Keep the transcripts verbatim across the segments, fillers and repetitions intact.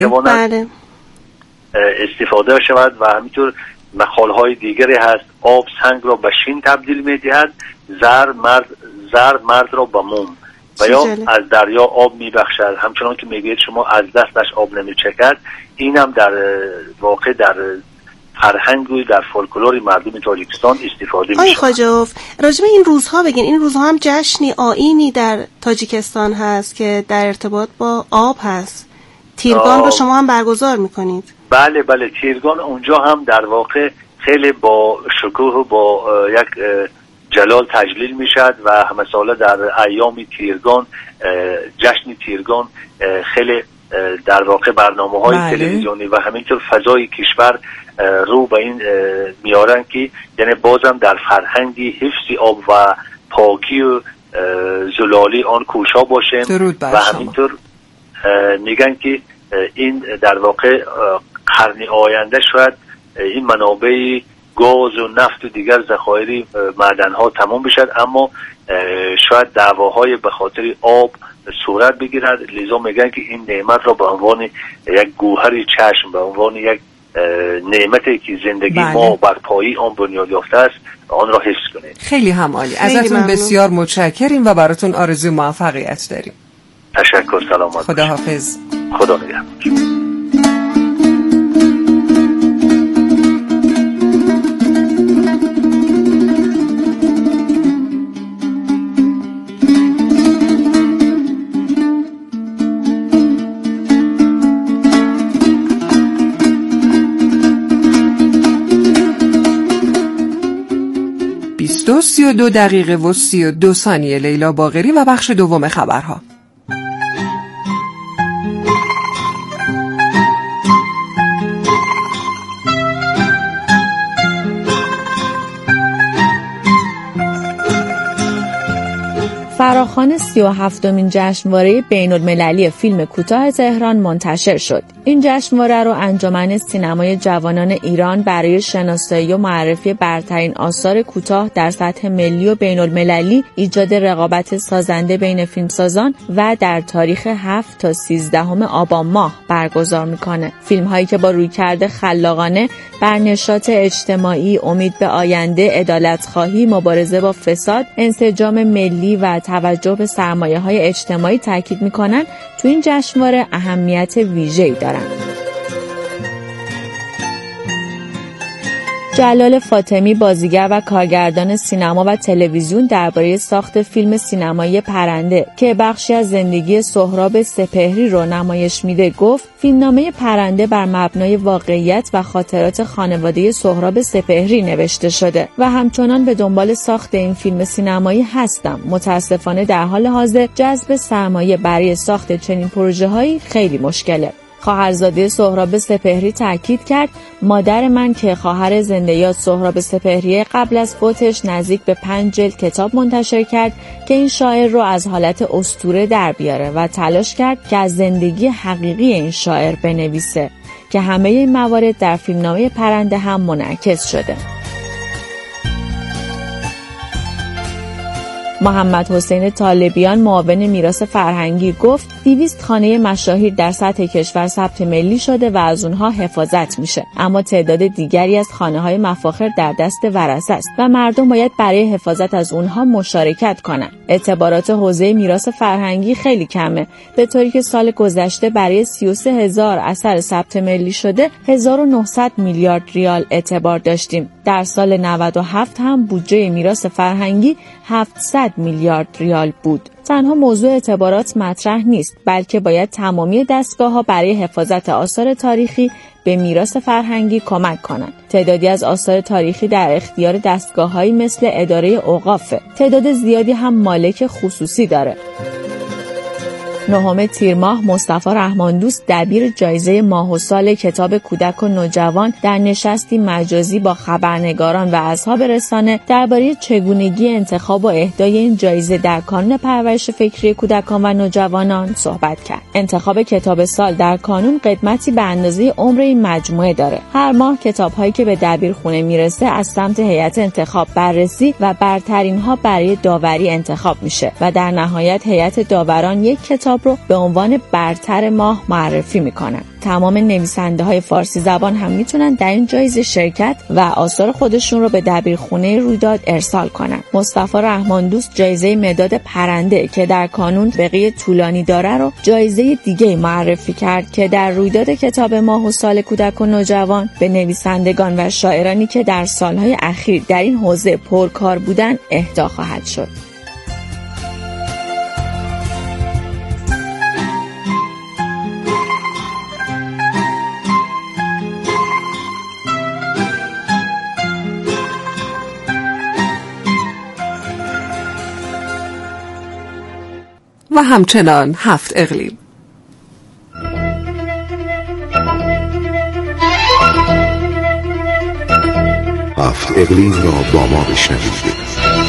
بله. استفاده شود و همینطور مقالهای دیگری هست. آب سنگ را به شین تبدیل می‌دهد، زر مرد زر مرد را به موم و یا از دریا آب می‌بخشد. همچنان که میگید شما از دستش آب نمی‌چکد، اینم در واقع در فرهنگ و در فولکلور مردم تاجیکستان استفاده میشه. آقای خواجوف راجع به این روزها بگین. این روزها هم جشنی آیینی در تاجیکستان هست که در ارتباط با آب هست. تیرگان رو شما هم برگزار میکنید؟ بله بله، تیرگان اونجا هم در واقع خیلی با شکوه و با یک جلال تجلیل میشد و مثلا در ایام تیرگان، جشن تیرگان خیلی در واقع برنامه‌های بله. تلویزیونی و همینطور فضای کشور رو به این میارن که یعنی بازم در فرهنگی حفظ آب و پاکی و زلالی آن کوشا باشیم و همینطور میگن که این در واقع قرن آینده شاید این منابع گاز و نفت و دیگر ذخایر معدن‌ها تمام بشد، اما شاید دعواهای به خاطر آب صورت بگیرد. لذا میگن که این نعمت را به عنوان یک گوهر چشم، به عنوان یک نعمتی که زندگی بله. ما بر پایی آن بنیاد یافته است، آن را حفظ کنید. خیلی هم عالی. ازتون بسیار متشکریم و براتون آرزوی موفقیت داریم. تشکر. سلامت. خداحافظ. خدا نگهدار. سی و دو دقیقه و سی و دو ثانیه. لیلا باقری و بخش دوم خبرها. فراخوان سی و هفتمین جشنواره بین‌المللی فیلم کوتاه تهران منتشر شد. این جشنواره رو انجمن سینمای جوانان ایران برای شناسایی و معرفی برترین آثار کوتاه در سطح ملی و بین‌المللی، ایجاد رقابت سازنده بین فیلمسازان و در تاریخ هفت تا سیزدهم آبان ماه برگزار میکنه. فیلم‌هایی که با رویکرد خلاقانه بر نشاط اجتماعی، امید به آینده، عدالت‌خواهی، مبارزه با فساد، انسجام ملی و توجه به سرمایه‌های اجتماعی تاکید می‌کنند، تو این جشنواره اهمیت ویژه‌ای دارند. جلال فاطمی، بازیگر و کارگردان سینما و تلویزیون، درباره ساخت فیلم سینمایی پرنده که بخشی از زندگی سهراب سپهری رو نمایش میده گفت: فیلمنامه پرنده بر مبنای واقعیت و خاطرات خانواده سهراب سپهری نوشته شده و همچنان به دنبال ساخت این فیلم سینمایی هستم. متاسفانه در حال حاضر جذب سرمایه برای ساخت چنین پروژه‌هایی خیلی مشکله. خواهرزاده سهراب سپهری تاکید کرد: مادر من که خواهر زنده یاد سهراب سپهری قبل از فوتش نزدیک به پنج جلد کتاب منتشر کرد که این شاعر رو از حالت اسطوره در بیاره و تلاش کرد که از زندگی حقیقی این شاعر بنویسه که همه این موارد در فیلمنامه پرنده هم منعکس شده. محمد حسین طالبیان، معاون میراث فرهنگی، گفت دویست خانه مشاهیر در سطح کشور ثبت ملی شده و از اونها حفاظت میشه، اما تعداد دیگری از خانه‌های مفاخر در دست ورثه است و مردم باید برای حفاظت از اونها مشارکت کنند. اعتبارات حوزه میراث فرهنگی خیلی کمه، به طوری که سال گذشته برای سی و سه هزار اثر ثبت ملی شده هزار و نهصد میلیارد ریال اعتبار داشتیم. در سال نود و هفت هم بودجه میراث فرهنگی هفتصد میلیارد ریال بود. تنها موضوع اعتبارات مطرح نیست، بلکه باید تمامی دستگاه‌ها برای حفاظت آثار تاریخی به میراث فرهنگی کمک کنند. تعدادی از آثار تاریخی در اختیار دستگاه‌هایی مثل اداره اوقافه. تعداد زیادی هم مالک خصوصی داره. نهم تیر ماه مصطفی رحماندوست، دبیر جایزه ماه و سال کتاب کودک و نوجوان، در نشستی مجازی با خبرنگاران و اصحاب رسانه درباره چگونگی انتخاب و اهدای این جایزه در کانون پرورش فکری کودکان و نوجوانان صحبت کرد. انتخاب کتاب سال در کانون قدمتی به اندازه عمر این مجموعه داره. هر ماه کتاب‌هایی که به دبیرخونه میرسه از سمت هیئت انتخاب بررسی و برترین‌ها برای داوری انتخاب میشه و در نهایت هیئت داوران یک کتاب کتاب رو به عنوان برتر ماه معرفی میکنن. تمام نویسنده های فارسی زبان هم میتونن در این جایزه شرکت و آثار خودشون رو به دبیرخونه رویداد ارسال کنن. مصطفی رحمان دوست جایزه مداد پرنده که در کانون بقیه طولانی داره رو جایزه دیگه معرفی کرد که در رویداد کتاب ماه و سال کودک و نوجوان به نویسندگان و شاعرانی که در سالهای اخیر در این حوزه پرکار بودن اهدا خواهد شد. و همچنان هفت اقلیم. هفت اقلیم را با ما بشنوید.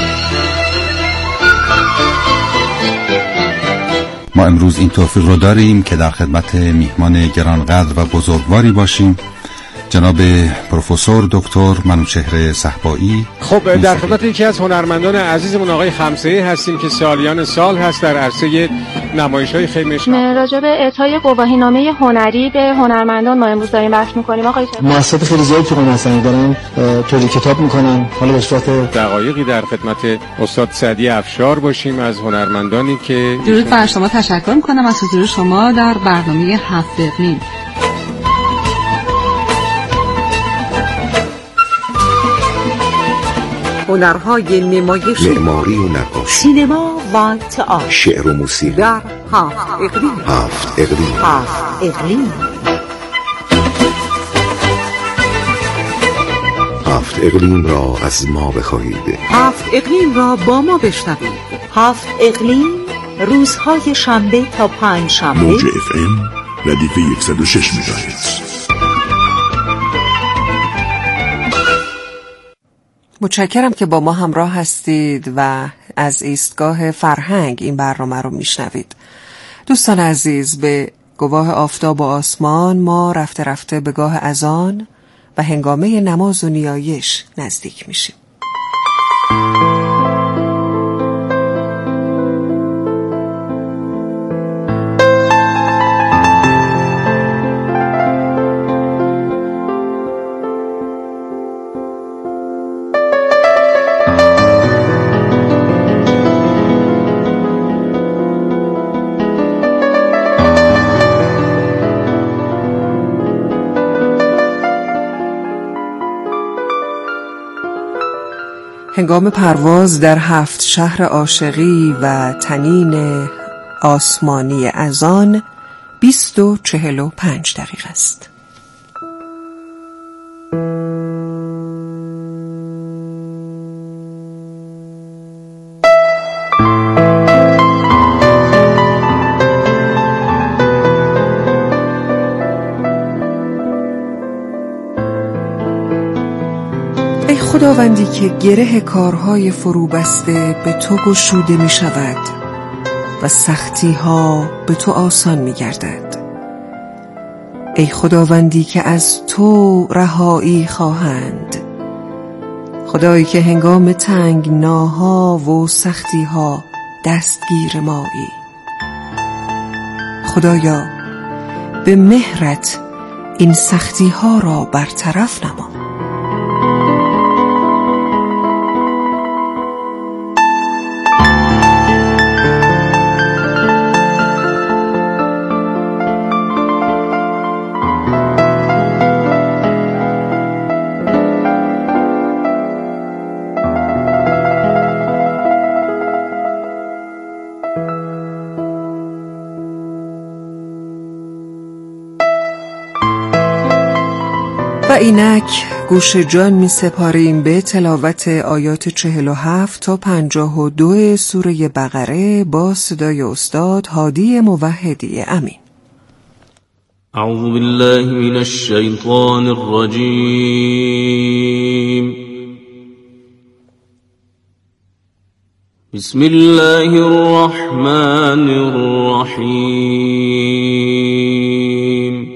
ما امروز این توفیق رو داریم که در خدمت میهمان گرانقدر و بزرگواری باشیم، جناب پروفسور دکتر منوچهر صهبایی. خب در خدمت یکی از هنرمندان عزیزمون آقای خمسه‌ای هستیم که سالیان سال هست در عرصه نمایش‌های خیمش. راجع به اعطای گواهینامه هنری به هنرمندان ما امروز داریم بحث می‌کنیم. آقای مؤسسات خیلی زیادی تو قم حسنی دارن تولید کتاب می‌کنن. حالا به صورت دقایقی در خدمت استاد سعدی افشار باشیم از هنرمندانی که درود بر شما، تشکر می‌کنم از حضور شما در برنامه هفت اقلیم. هنرهای نمایشی، معماری و نقاشی، سینما و تئاتر، شعر و موسیقی در هفت اقلیم. هفت اقلیم. هفت اقلیم. هفت اقلیم را از ما بخواهید. هفت اقلیم را با ما بشنوید. هفت اقلیم روزهای شنبه تا پنج شنبه. موج اف ام ردیف صد و شش مگاهرتز. متشکرم که با ما همراه هستید و از ایستگاه فرهنگ این برنامه رو میشنوید. دوستان عزیز، به گواه آفتاب و آسمان ما رفته رفته به گاه اذان و هنگامه نماز و نیایش نزدیک میشیم. هنگام پرواز در هفت شهر عاشقی و طنین آسمانی اذان بیست و چهل و پنج دقیقه است. خداوندی که گره کارهای فرو بسته به تو گشوده می شود و سختی ها به تو آسان می گردد. ای خداوندی که از تو رهایی خواهند، خدایی که هنگام تنگناها و سختی ها دستگیر مایی. خدایا به مهرت این سختی ها را برطرف نما. و اینک گوش جان می سپاریم به تلاوت آیات چهل و هفت تا پنجاه و دو سوره بقره با صدای استاد هادی موحدی امین. اعوذ بالله من الشیطان الرجیم. بسم الله الرحمن الرحیم.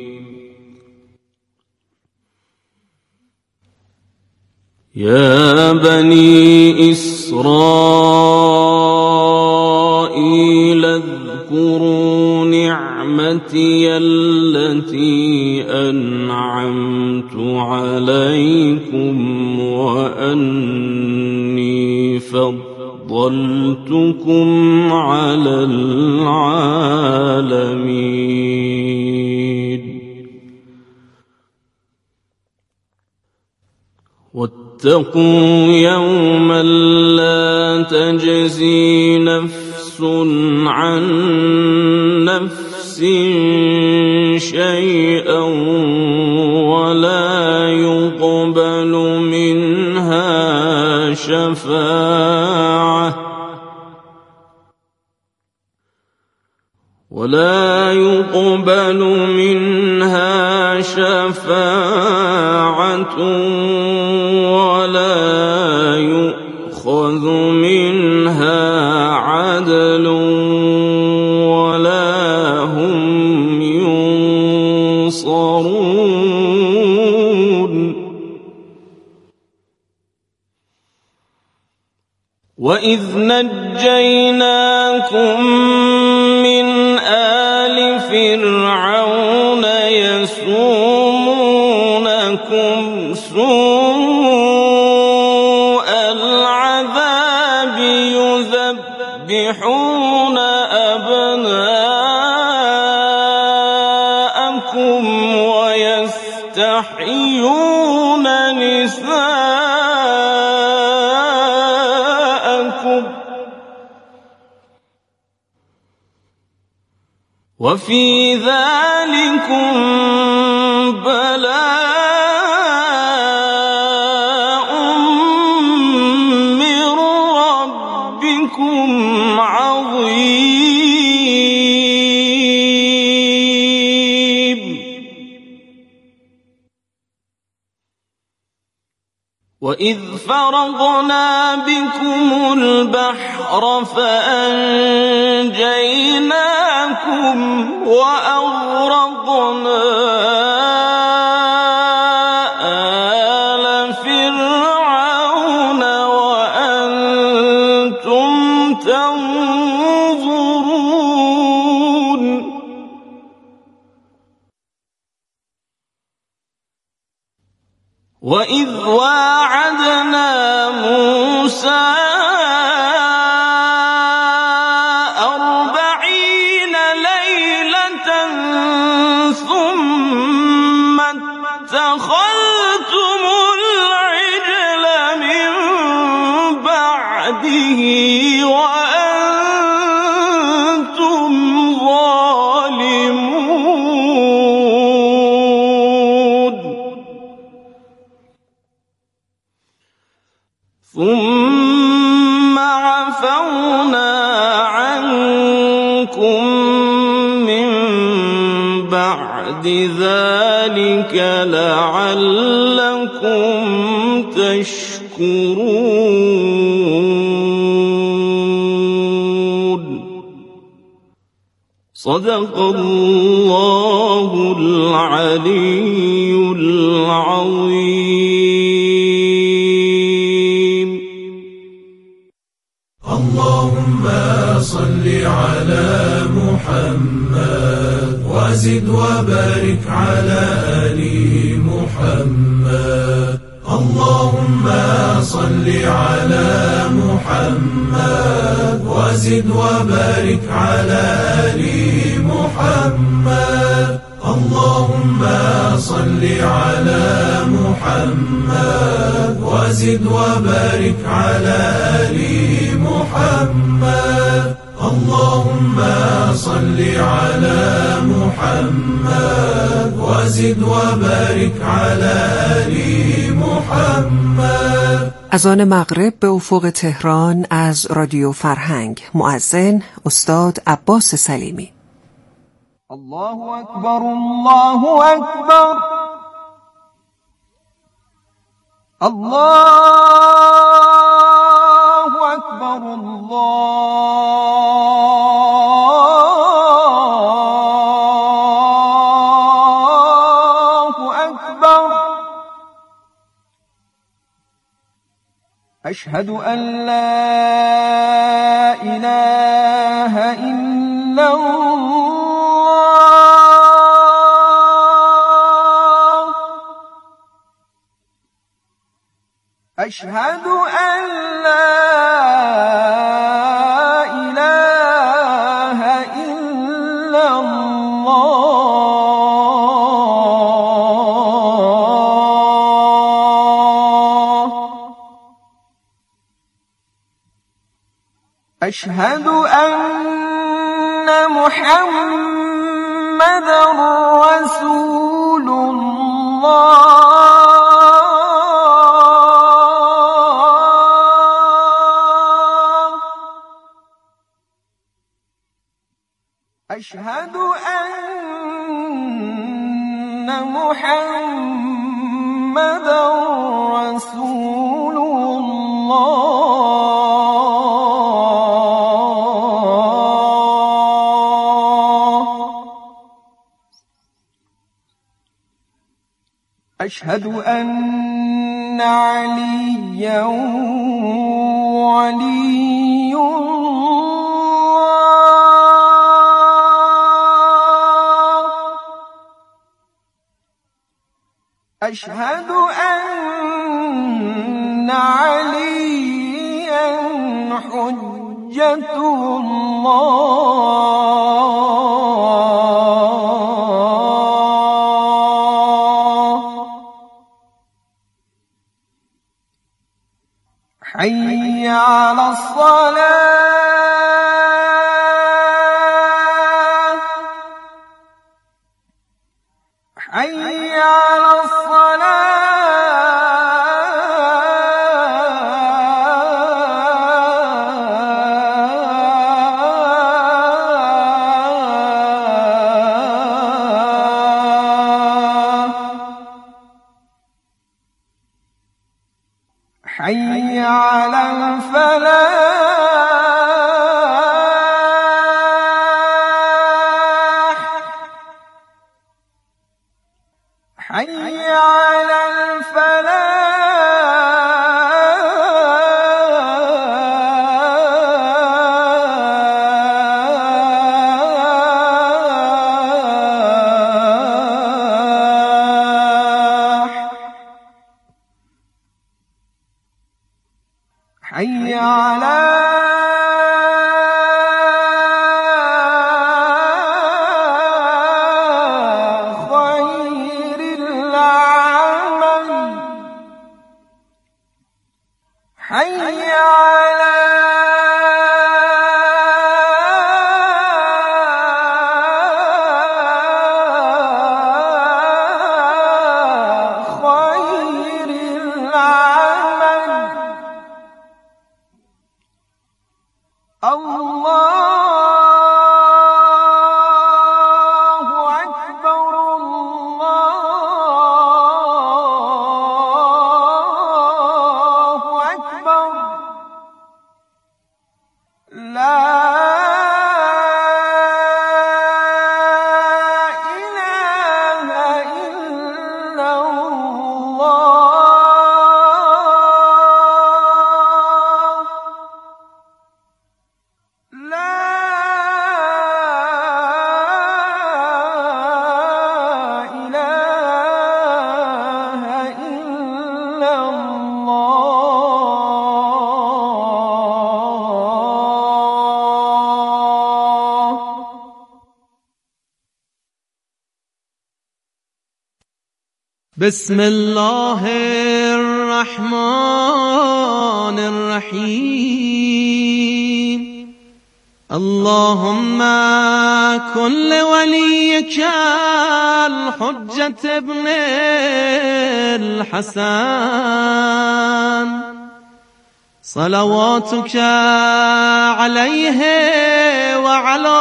يا بني إسرائيل اذكروا نعمتي التي أنعمت عليكم وأني فضلتكم على العالمين واتقوا يوما لا تجزي نفس عن نفس شيئا ولا يقبل منها شفاعة ولا يقبل منها شفاعة ولا يؤخذ منها عدل ولا هم ينصرون وإذ نجيناكم من آل فرعون يسومونكم سوء العذاب يذبحون أبناءكم ويستحيون نساءكم وفي ذلكم بلاء من ربكم عظيم وإذ فرضنا بكم البحر فأنجيناكم وأغرقنا آل فرعون وأنتم تنظرون وإذ واعدنا موسى أربعين ليلة ثم اتخذتم العجل من بعده وأنتم ظالمون ثم عفونا عنكم من بعد ذلك لعلكم تشكرون صدق الله العلي العظيم. اللهم صل على محمد وزد وبارك على آل محمد. اللهم صل على محمد وزد وبارك على آل محمد. اللهم صل على محمد وزد وبارك على آل محمد. اللهم صل على محمد وزد وبارك على آل محمد. از آن مغرب به افق تهران از رادیو فرهنگ، مؤذن استاد عباس سلیمی. الله اکبر الله اکبر الله اکبر الله اکبر. اشهد ان لا اله الا الله أشهد أن لا إله إلا الله أشهد أن محمدا رسول الله أشهد أن محمدا رسول الله أشهد أن عليا ولي أشهد أن عليا حجة الله حي على الصلاة حي على حي على الفلاح حي على الفلاح حي على خير العمل حي على خير العمل الله أكبر الله أكبر لا إله إلا الله لا إله إلا الله بسم الله الرحمن الرحيم اللهم كن لوليك الحجة ابن الحسن صلواتك عليه وعلى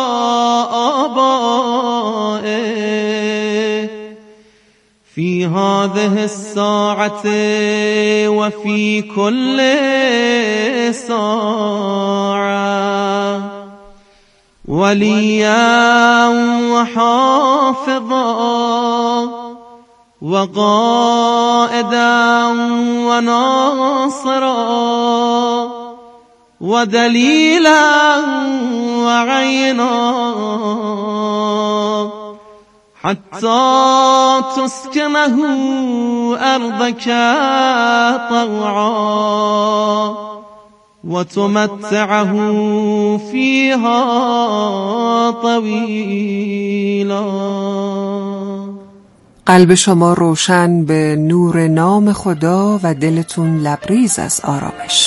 آبائه في هذه الساعة وفي كل ساعة وليا وحافظا وقائدا وناصرا ودليلا وعينا حتى تسكنه أرضك طوعا وتمتعه فيها طويلا. قلب شما روشن به نور نام خدا و دلتون لبریز از آرامش.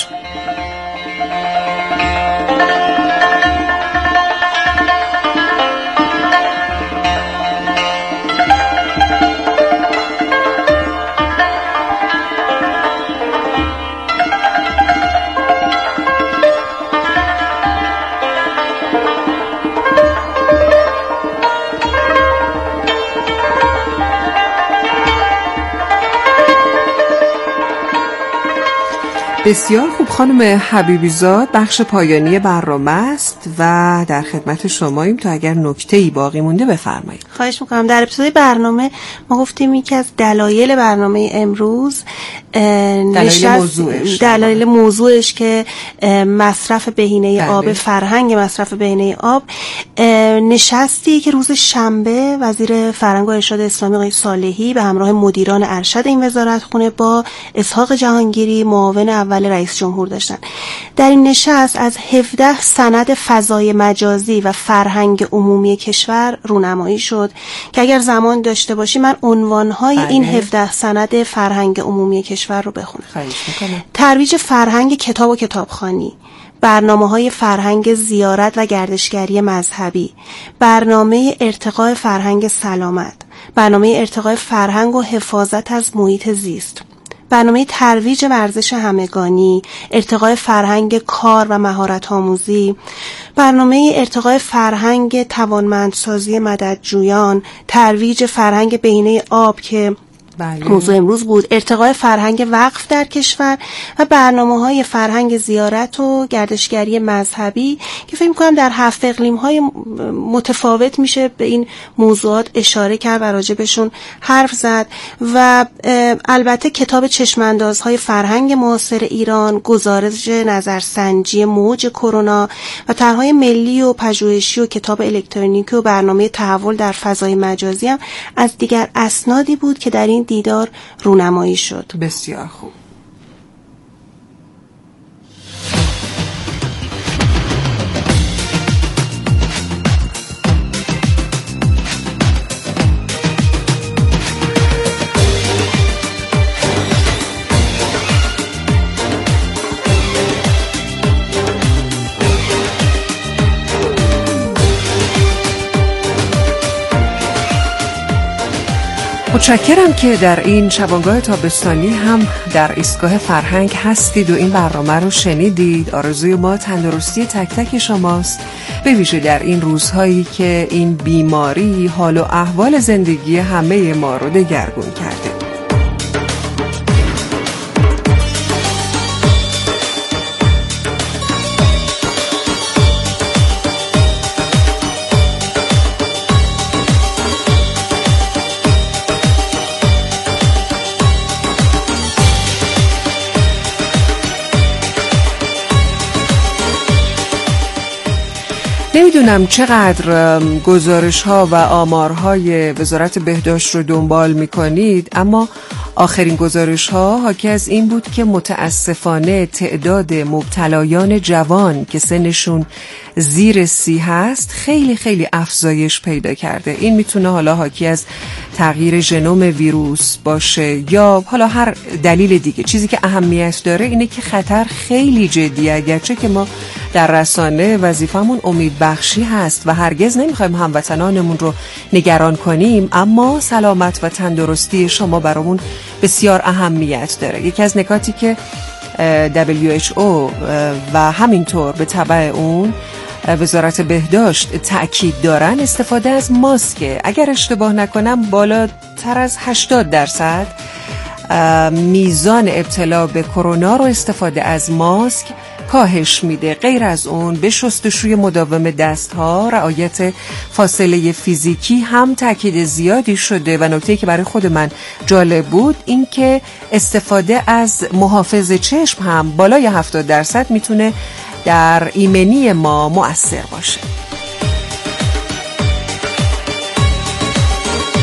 بسیار خوب خانم حبیبی زاد، بخش پایانی برنامه است و در خدمت شماییم تا اگر نکته‌ای باقی مونده بفرمایید. خواهش میکنم. در ابتدای برنامه ما گفتیم یکی از دلایل برنامه امروز دلایل موضوعش دلایل موضوعش که مصرف بهینه بله. آب، فرهنگ مصرف بهینه آب، نشستی که روز شنبه وزیر فرهنگ و ارشاد اسلامی آقای صالحی به همراه مدیران ارشد این وزارتخونه با اسحاق جهانگیری معاون اول رئیس جمهور داشتن. در این نشست از هفده سند فضای مجازی و فرهنگ عمومی کشور رونمایی شد که اگر زمان داشته باشی من عنوانهای بله. این هفده سند فرهنگ عمومی کشور رو بخونم. ترویج فرهنگ کتاب و کتابخوانی، برنامه‌های فرهنگ زیارت و گردشگری مذهبی، برنامه ارتقاء فرهنگ سلامت، برنامه ارتقاء فرهنگ و حفاظت از محیط زیست، برنامه ترویج ورزش همگانی، ارتقاء فرهنگ کار و مهارت آموزی، برنامه ارتقاء فرهنگ توانمندسازی مددجویان، ترویج فرهنگ بهینه آب که بله. موضوع امروز بود، ارتقاء فرهنگ وقف در کشور و برنامه‌های فرهنگ زیارت و گردشگری مذهبی که فکر می‌کنم در هفت اقلیم‌های متفاوت میشه به این موضوعات اشاره کرد و راجبشون حرف زد. و البته کتاب چشم‌اندازهای فرهنگ معاصر ایران، گزارش نظرسنجی موج کرونا و طرح‌های ملی و پژوهشی و کتاب الکترونیکی و برنامه تحول در فضای مجازی هم از دیگر اسنادی بود که در این دیدار رونمایی شد. بسیار خوب. متشکرم که در این شبانگاه تابستانی هم در ایستگاه فرهنگ هستید و این برنامه رو شنیدید. آرزوی ما تندرستی تک تک شماست، به ویژه در این روزهایی که این بیماری حال و احوال زندگی همه ما رو دگرگون کرده. نمیدونم چقدر گزارش ها و آمارهای وزارت بهداشت رو دنبال میکنید، اما آخرین گزارش ها حاکی از این بود که متاسفانه تعداد مبتلایان جوان که سنشون زیر سی هست خیلی خیلی افزایش پیدا کرده. این میتونه حالا حاکی از تغییر ژنوم ویروس باشه یا حالا هر دلیل دیگه. چیزی که اهمیت داره اینه که خطر خیلی جدیه، اگرچه که ما در رسانه وظیفمون امیدبخشی هست و هرگز نمیخوایم هموطنانمون رو نگران کنیم، اما سلامت و تندرستی شما برامون بسیار اهمیت داره. یکی از نکاتی که دبلیو اچ او و همینطور به تبع اون وزارت بهداشت تأکید دارن استفاده از ماسکه. اگر اشتباه نکنم بالاتر از هشتاد درصد میزان ابتلا به کرونا رو استفاده از ماسک کاهش میده. غیر از اون به شستشوی مداوم دستها، رعایت فاصله فیزیکی هم تاکید زیادی شده و نکته‌ای که برای خود من جالب بود این که استفاده از محافظ چشم هم بالای هفتاد درصد میتونه در ایمنی ما مؤثر باشه.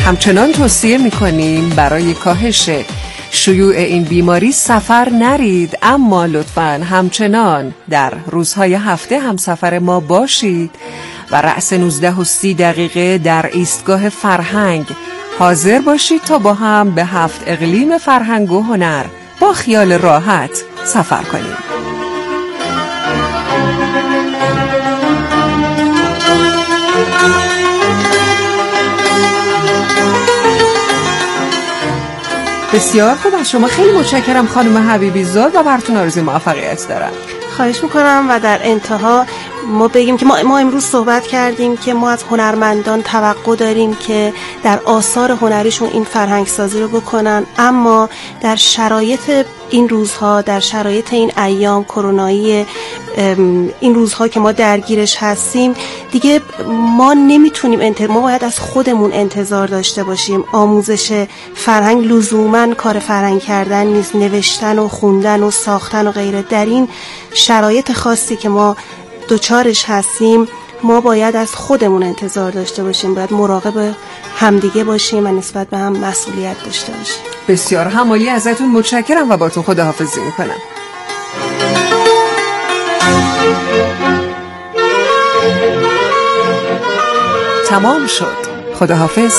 همچنان توصیه می‌کنیم برای کاهش شیوع این بیماری سفر نرید، اما لطفاً همچنان در روزهای هفته همسفر ما باشید و رأس نوزده و سی دقیقه در ایستگاه فرهنگ حاضر باشید تا با هم به هفت اقلیم فرهنگ و هنر با خیال راحت سفر کنیم. بسیار خوب، از شما خیلی متشکرم خانم حبیبی زاد و براتون آرزوی موفقیت دارم. خواهش میکنم. و در انتها ما بگیم که ما, ما امروز صحبت کردیم که ما از هنرمندان توقع داریم که در آثار هنریشون این فرهنگ سازی رو بکنن، اما در شرایط این روزها، در شرایط این ایام کرونایی، این روزها که ما درگیرش هستیم، دیگه ما نمیتونیم انت... ما باید از خودمون انتظار داشته باشیم. آموزش فرهنگ لزوماً کار فرهنگ کردن نیست، نوشتن و خوندن و ساختن و غیره. در این شرایط خاصی که ما دوچارش هستیم ما باید از خودمون انتظار داشته باشیم، باید مراقب همدیگه باشیم و نسبت به هم مسئولیت داشته باشیم. بسیار همایی ازتون متشکرم و با تو خداحافظی میکنم. تمام شد. خداحافظ.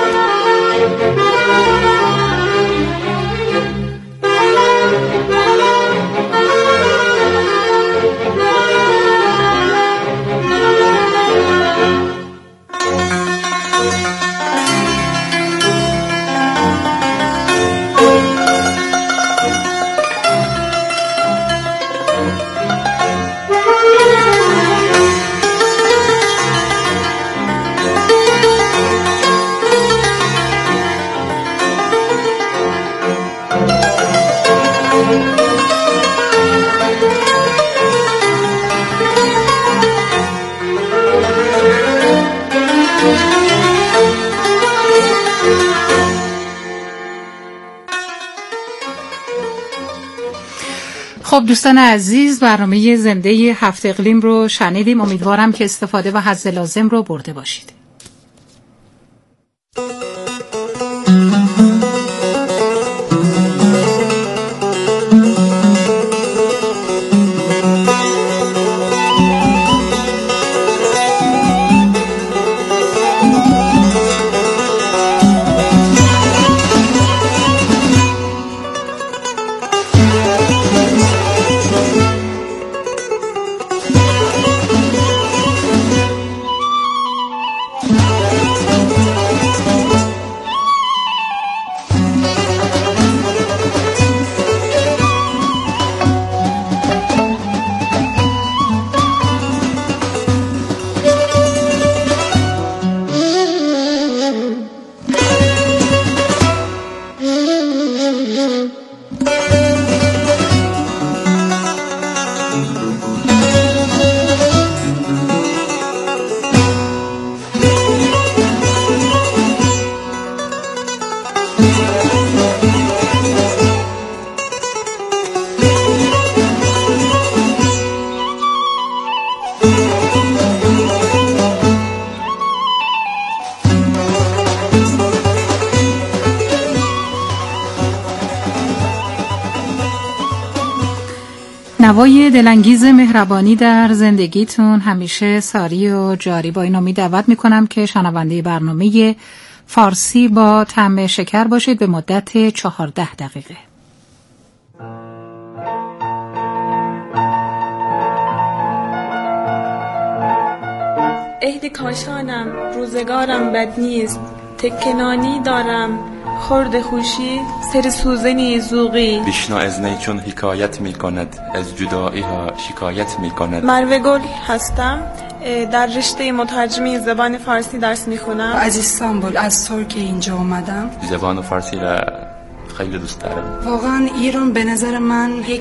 خب دوستان عزیز، برنامه زنده هفت اقلیم رو شنیدیم. امیدوارم که استفاده و حظ لازم رو برده باشید. نوای دلانگیز مهربانی در زندگیتون همیشه ساری و جاری. با این امید دعوت میکنم که شنونده برنامه فارسی با طعم شکر باشید به مدت چهارده دقیقه. عهد کاشانم روزگارم بد نیست، تکنانی دارم خورد خوشی سر سوزنی زوغی. بشنو از نی چون حکایت می کند، از جدایی ها شکایت می کند. مروه گل هستم، در رشته مترجمی زبان فارسی درس می خونم. از استانبول، از ترکیه اینجا اومدم. زبان فارسی را خیلی دوست دارم. واقعا ایران به نظر من